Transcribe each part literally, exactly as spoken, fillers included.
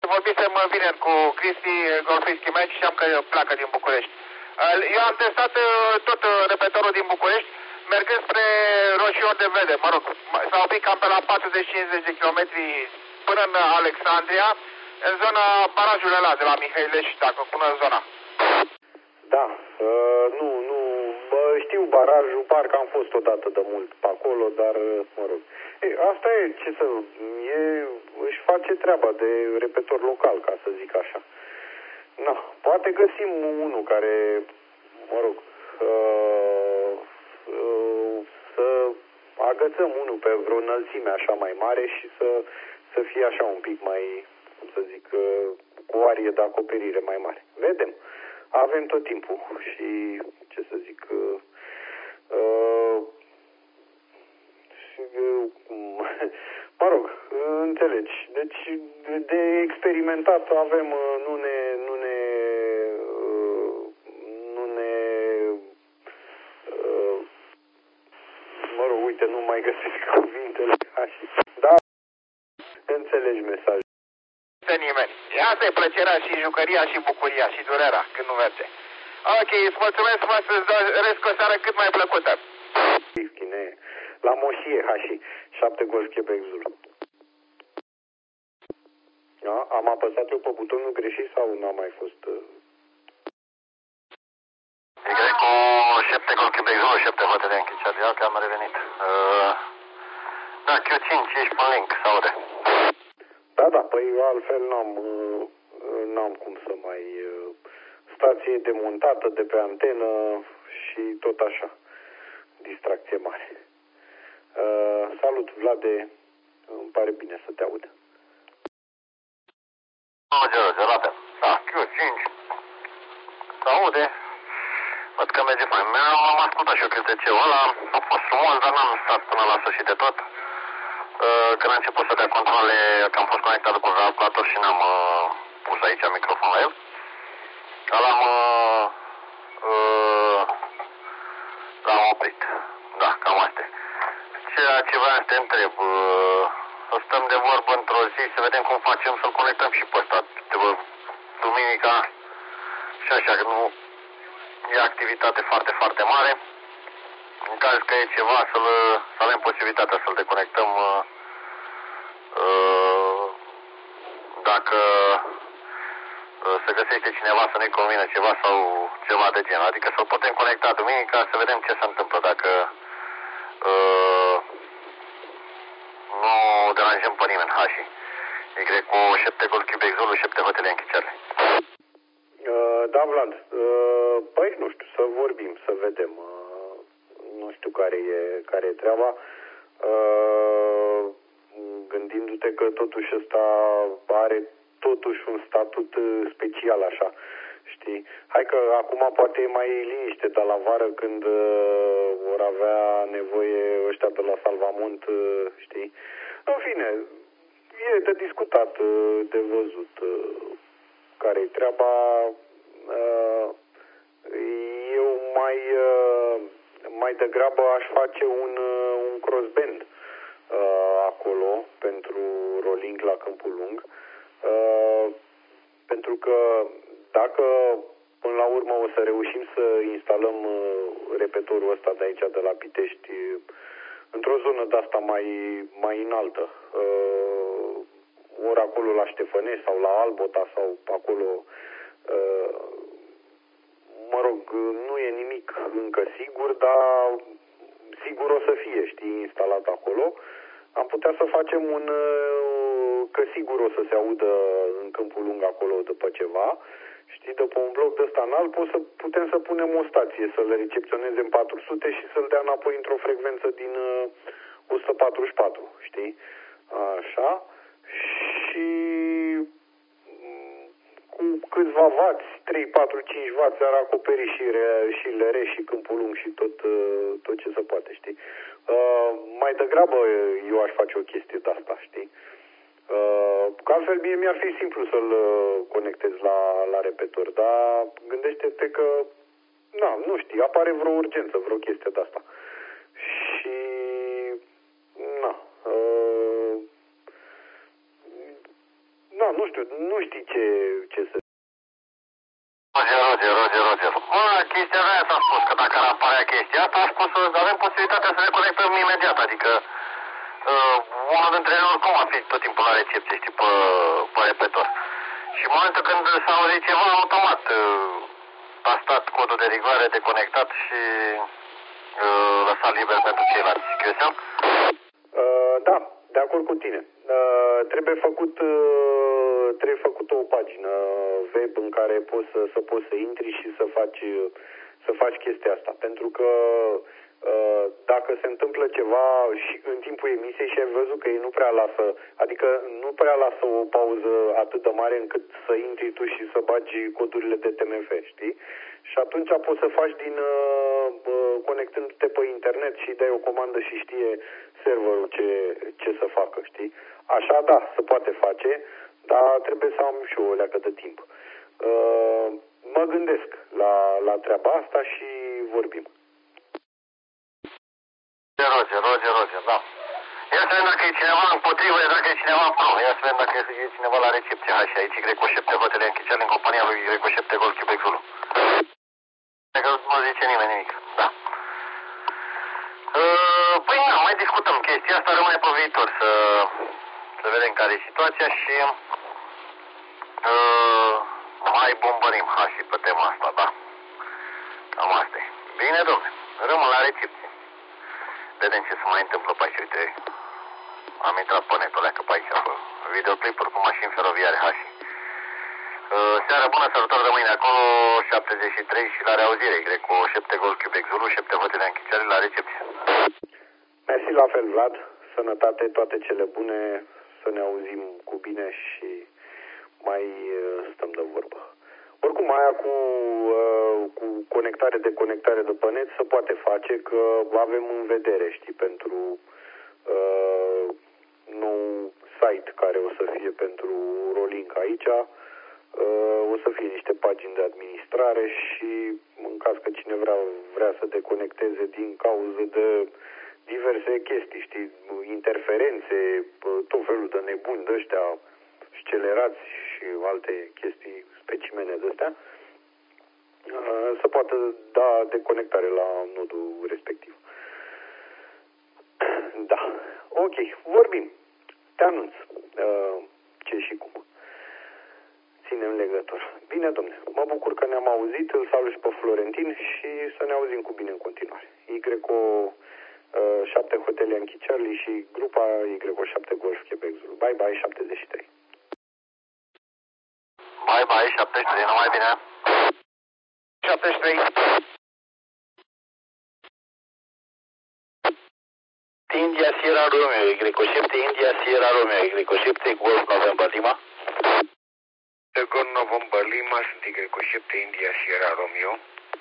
Vorbisem vineri cu Cristi, golfistii mei, și știam că pleacă din București. Eu am testat tot repetorul din București, mergând spre Roșior de Vede, mă rog, s-a oprit cam pe la patruzeci cincizeci de kilometri până în Alexandria, în zona barajului ăla de la Mihăilești, dacă cunosc zona. Da, uh, nu, nu, bă, știu barajul, parcă am fost odată de mult pe acolo, dar, mă rog. Ei, asta e, ce să, e, își face treaba de repetor local, ca să zic așa. Na, poate găsim unul care, mă rog, uh, uh, să agățăm unul pe vreo înălțime așa mai mare și să, să fie așa un pic mai, cum să zic, uh, cu o arie de acoperire mai mare. Vedem. Avem tot timpul și, ce să zic, uh, uh, și, uh, mă rog, înțelegi. Deci, de experimentat avem, nu ne, nu ne, nu ne, mă rog, uite, nu mai găsesc cuvintele. Da, înțelegi mesajul. De nimeni. Asta e plăcerea și jucăria și bucuria și durerea când nu merge. Ok, îți mulțumesc frumos, îți doresc o seară cât mai plăcută. La Moșie, Hași, șapte Golf Quebec Zulu. Da? Am apăsat eu pe butonul greșit sau n-am mai fost... Uh... Y cu șapte Golf Quebec Zulu, șapte Hotel Yankee Charlie, ok, am revenit. Uh... Da, Q cinci, ești pe link, se aude. Da, da, păi altfel n-am, uh, n-am cum să mai... Uh, stație demontată de pe antenă și tot așa. Distracție mare. Uh, salut, Vlade, îmi pare bine să te aud. Da, Q cinci. Se aude. Văd că merge fain. M-am ascultat și eu cânteceul ăla. A fost frumos, dar n-am stat până la sfârșit de tot. Uh, când a început să dea controle, că am fost conectat cu calculator și n-am uh, pus aici microfonul la el. L-am uh, uh, l-am oprit. Da, cam asta. Ceea ce vreau să te întreb, uh, să stăm de vorbă într-o zi, să vedem cum facem să-l conectăm și pe ăsta. Duminica și așa, că nu e activitate foarte, foarte mare. În caz că e ceva, să, să avem posibilitatea să-l deconectăm uh, uh, dacă uh, se găsește cineva să ne convină ceva sau ceva de gen. Adică să-l putem conecta duminica, să vedem ce se întâmplă. Dacă uh, nu deranjăm pe nimeni, Hași. Y cu șapte Golf Quebec Zulu, șapte Hotel Yankee Charlie. Uh, da, Vlad. Uh, păi, nu știu, să vorbim, să vedem. Uh, nu știu care e, care e treaba. Uh, gândindu-te că totuși ăsta are totuși un statut special, așa. Știi? Hai că acum poate e mai liniște, dar la vară când uh, vor avea nevoie ăștia de la Salvamont, uh, știi? În fine, e de discutat, uh, de văzut uh, care-i treaba. Uh, eu mai, uh, mai degrabă aș face un, uh, un crossband uh, acolo pentru rolling la Câmpul Lung. Uh, pentru că dacă până la urmă o să reușim să instalăm uh, repetorul ăsta de aici, de la Pitești, uh, într-o zonă de-asta mai, mai înaltă, uh, ori acolo la Ștefănești sau la Albota sau acolo, uh, mă rog, nu e nimic încă sigur, dar sigur o să fie, știi, instalat acolo. Am putea să facem un, că sigur o să se audă în Câmpul Lung acolo după ceva, știi, după un bloc de ăsta înalt, pot să, putem să punem o stație, să le recepționeze în patru sute și să-l dea înapoi într-o frecvență din o sută patruzeci și patru, știi? Așa. Și cu câțiva vați, trei, patru, cinci vați, ar acoperi și, re, și L R și Câmpul Lung și tot, tot ce se poate, știi? Uh, mai degrabă eu aș face o chestie de asta, știi? Uh, că altfel mie mi-ar fi simplu să-l conectez la, la repetor, dar gândește-te că, na, nu știi, apare vreo urgență, vreo chestie de asta. Și, na, uh, na, nu știu, nu știi ce, ce să... Roger, Roger, Roger, Roger. Bă, chestia aia s-a spus, că dacă ar apărea chestia asta, a spus că avem posibilitatea să ne conectăm imediat, adică uh, unul dintre noi oricum a fi tot timpul la recepție, știi, pe, pe repetor. Și în momentul când s-a auzit ceva, automat uh, a stat codul de rigoare deconectat și uh, lăsat liber pentru ceilalți. Cristian? Uh, da, de acord cu tine. Uh, trebuie făcut uh, trebuie făcut o pagină web în care poți să, să poți să intri și să faci să faci chestia asta. Pentru că uh, dacă se întâmplă ceva și în timpul emisiei și ai văzut că ei nu prea lasă, adică nu prea lasă o pauză atât de mare încât să intri tu și să bagi codurile de T M F, știi? Și atunci poți să faci din uh, uh, conectându-te pe internet și dai o comandă și știe serverul ce, ce să facă, știi? Așa, da, se poate face, dar trebuie să am și o leacă de timp. Uh, mă gândesc la, la treaba asta și vorbim. Roger, Roger, Roger, da. Ia să vedem dacă e cineva împotrivă, dacă e cineva pro. Ia să vedem dacă e cineva la recepție. Hai și aici, Y șapte Hotele Închicele, în compania lui Y șapte Golf Quebec Zulu. Că nu zice nimeni nimic, da. Uh, păi nu, mai discutăm chestia asta, rămâne pe viitor să, să vedem care e situația și uh, mai bombărim hașii pe tema asta, da. Cam asta e. Bine, domne, rămân la recepție. Vedem ce se mai întâmplă pe aici, uite, am intrat pe netul, leacă pe aici, pe videoclipuri cu mașini feroviare hașii. Uh, seară bună, sărbători de mâine acolo, șaptezeci și trei și la reauzire, Y cu șapte Golf Quebec Zulu, șapte Hotele Închicele la recepție. Mersi la fel, Vlad, sănătate, toate cele bune, să ne auzim cu bine și mai uh, stăm de vorbă. Oricum, aia cu, uh, cu conectare, deconectare de pe net se poate face, că avem în vedere, știi, pentru uh, nou site care o să fie pentru Rolink aici. Uh, o să fie niște pagini de administrare și în caz că cine vrea, vrea să deconecteze din cauză de diverse chestii, știi, interferențe, tot felul de nebuni de ăștia, scelerați și alte chestii, specimene de astea, uh, să poată da deconectare la nodul respectiv. Da. Ok, vorbim. Te anunț uh, ce și cum. Ținem legătură. Bine, domne, mă bucur că ne-am auzit, îl salut și pe Florentin și să ne auzim cu bine în continuare. Y cu șapte Hotele Yankee Charlie și grupa Y șapte Golf Quebec Zulu. Bye bye, șaptezeci și trei. Bye bye, șaptezeci și trei, numai bine. șaptezeci și trei. India Sierra Romeo, Y șapte India Sierra Romeo, Y șapte Golf November Lima. Golf November Lima, sunt Y șapte India Sierra Romeo.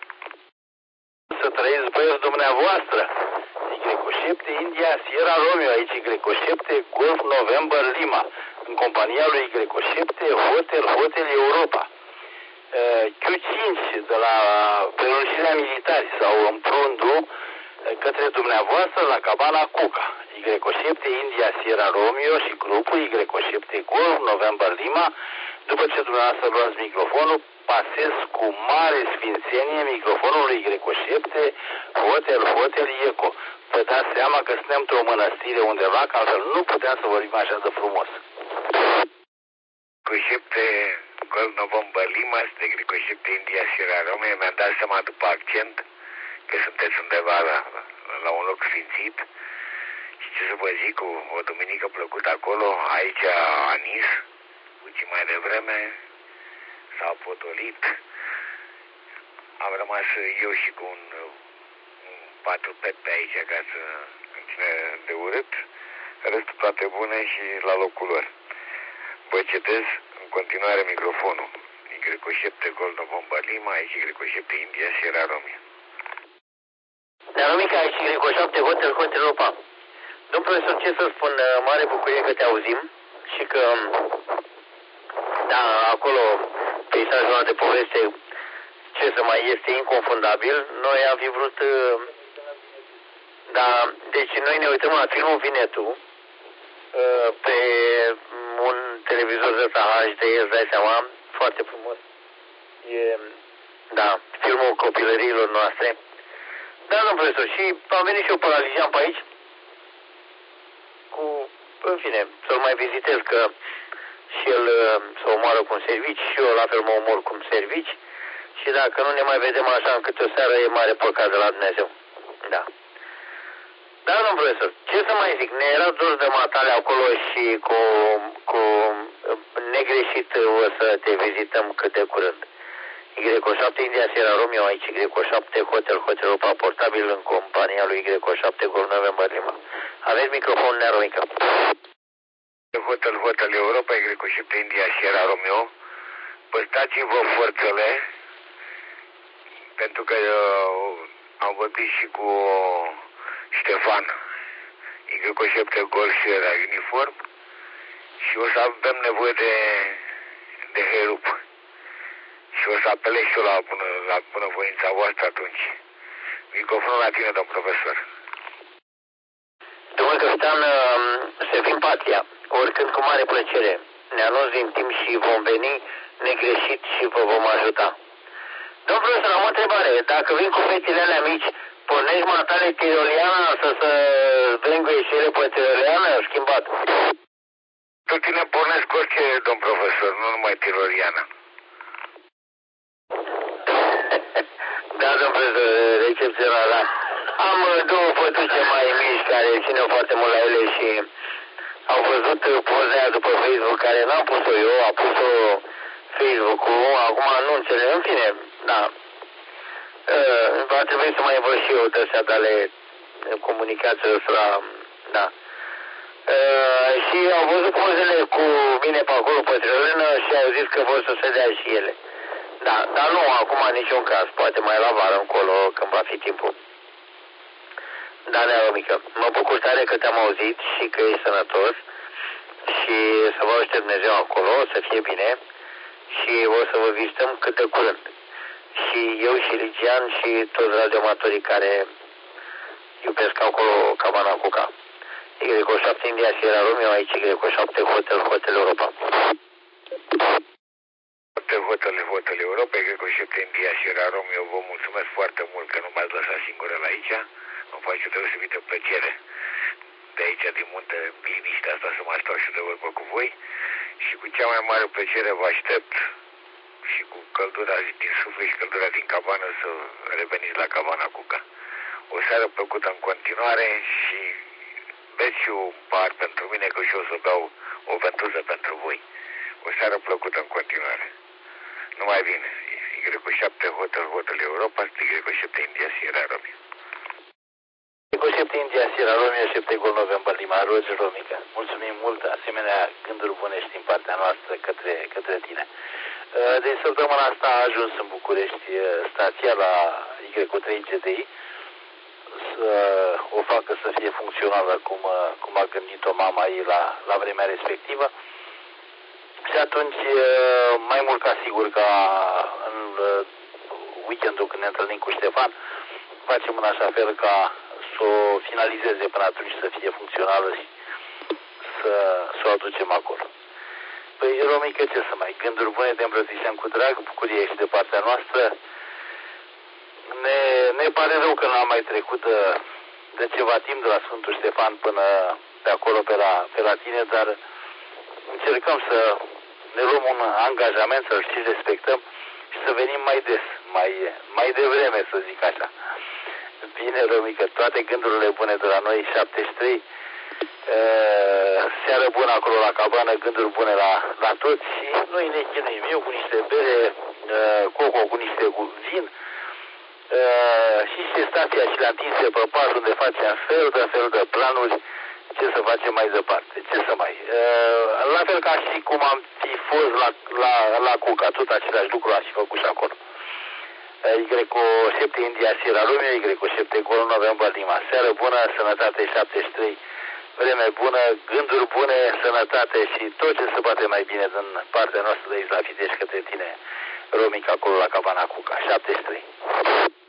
Să trăiți, băieți dumneavoastră. Y șapte India Sierra Romeo, aici Y șapte Golf November Lima, în compania lui Y șapte Hotel Hotel Europa. Q cinci de la prelungirea militari sau împruntul către dumneavoastră la cabana Cuca. Y șapte India Sierra Romeo și grupul Y șapte Golf November Lima. După ce dumneavoastră luați microfonul, pasez cu mare sfințenie microfonul lui Y șapte Hotel Hotel Eco. Vă dați seama că suntem într-o mănăstire undeva, că altfel nu puteam să vorbim așa de frumos. Cu șapte Golf November Lima, sunt Y șapte India Sierra Romeo. Mi-am dat seama după accent că sunteți undeva la, la un loc sfințit. Și ce să vă zic, o, o duminică plăcută acolo, aici anis, puțin mai devreme, s-au potolit. Am rămas eu și cu un, un patrupet pe aici ca să îmi ține de urât. Restul toate bune și la locul lor. Vă cedez în continuare microfonul. Y șapte Golf November Lima, aici Y șapte India Sierra Romeo. Ne-am numit ca aici Y șapte Hotel Hotel Europa. Domnul profesor, ce să spun, mare bucurie că te auzim și că, da, acolo peisajul ăla de poveste, ce să mai este inconfundabil. Noi am fi vrut, da, deci noi ne uităm la filmul Vinetu pe un televizor de ăsta H D, îți dai seama, foarte frumos. E, da, filmul copilăriilor noastre. Da, domnul profesor, și am venit și eu pe la Lijean pe aici, cu, în fine, să-l mai vizitez, că și el se omoară cu un servici, și eu la fel mă omor cu un servici, și dacă nu ne mai vedem așa în câte o seară, e mare păcat de la Dumnezeu. Da. Da, domnul profesor, ce să mai zic, ne era dor de matale acolo și cu, cu negreșit o să te vizităm cât de curând. Y șapte India Sierra Romeo, aici Y șapte Hotel Hotel Europa portabil în compania lui Y șapte Golf November Lima. Aveți microfonul, Nea Romică. Hotel Hotel Europa, Y șapte India Sierra Romeo. Păstrați-vă forțele, pentru că uh, am vorbit și cu Ștefan, Y șapte Golf Sierra Uniform, și o să avem nevoie de, de herup. Și o să apelez și eu la, bună, la bunăvoința voastră atunci. Microfonul la tine, domn profesor. Domnul capitan, să fim patria, oricând cu mare plăcere. Ne anunț din timp și vom veni negreșit și vă vom ajuta. Domnul profesor, am o întrebare. Dacă vin cu fetile alea mici, pornești matale tiroliana să se vânguie și ele pe tiroliană schimbat? Tu tine pornesc orice, domn profesor, nu numai tiroliana. Da, domnul profesor, recepțional, da. Am două fătuțe mai mici care țin foarte mult la ele și au văzut poza aia după Facebook, care n-am pus-o eu, a pus-o Facebook-ul, acum nu înțeleg, în fine, da. Uh, va trebui să mai învăț și eu de astea de ale comunicațiilor la, da. Uh, și au văzut pozele cu mine pe acolo pe trelină și au zis că vor să se dea și ele. Da, dar nu acum în niciun caz, poate mai la vară încolo când va fi timpul. Da, Nea Romică, mă bucur tare că te-am auzit și că ești sănătos și să vă ajute Dumnezeu acolo, să fie bine și o să vă vizităm cât de curând. Și eu și Ligian și toți radioamatorii care iubesc acolo Cabana Cuca. Y șapte India Sierra Romeo, aici Y șapte Hotel Hotel Europa. Hotel Hotel Hotel Europa, Y șapte India Sierra Romeo, vă mulțumesc foarte mult că nu m-ați lăsat singură la aici. Îmi face o deosebită plăcere de aici, din munte, liniștea asta, să mai stau și de vorbă cu voi. Și cu cea mai mare plăcere vă aștept și cu căldura din suflet și căldura din cabană să reveniți la Cabana Cuca. O seară plăcută în continuare și beți și un par pentru mine, că și eu o să beau o ventuză pentru voi. O seară plăcută în continuare. Numai bine. Y șapte Hotel Hotel Europa, Y șapte India Sierra Romeo. Y șapte India Sierra Romeo, șapte Golf November Lima, Roger Romică. Mulțumim mult, asemenea gânduri bune și din partea noastră către, către tine. De săptămâna asta a ajuns în București stația la Y trei G D I să o facă să fie funcțională cum, cum a gândit-o mama ei la, la vremea respectivă. Și atunci, mai mult ca sigur că în weekendul când ne întâlnim cu Ștefan, facem în așa fel ca să o finalizeze până atunci să fie funcțională și să, să o aducem acolo. Păi, Romică, ce să mai, gânduri bune, te îmbrățișăm cu drag, bucurie și de partea noastră. Ne, ne pare rău că n-am mai trecut de, de ceva timp de la Sfântul Ștefan până pe acolo, pe la, pe la tine, dar încercăm să ne luăm un angajament, să-l și respectăm și să venim mai des, mai, mai devreme, să zic așa. Bine, Romică, toate gândurile bune de la noi, șaptezeci și trei, uh, seară bună acolo la cabană, gânduri bune la, la toți și noi ne chinuim. Eu cu niște bere, uh, Coco cu niște cu vin, uh, și ce stația și la întinse pe pas unde facem fel de fel de planuri, ce să facem mai departe, ce să mai... Uh, la fel ca și cum am fi fost la, la, la Cuca, tot același lucru am și făcut și acolo. Y șapte India Sierra Romeo, Y șapte Golf November Lima. Seară bună, sănătate șaptezeci și trei, vreme bună, gânduri bune, sănătate și tot ce se poate mai bine din partea noastră de aici la Fitești către tine, Romică, acolo la Cabana Cuca. șaptezeci și trei.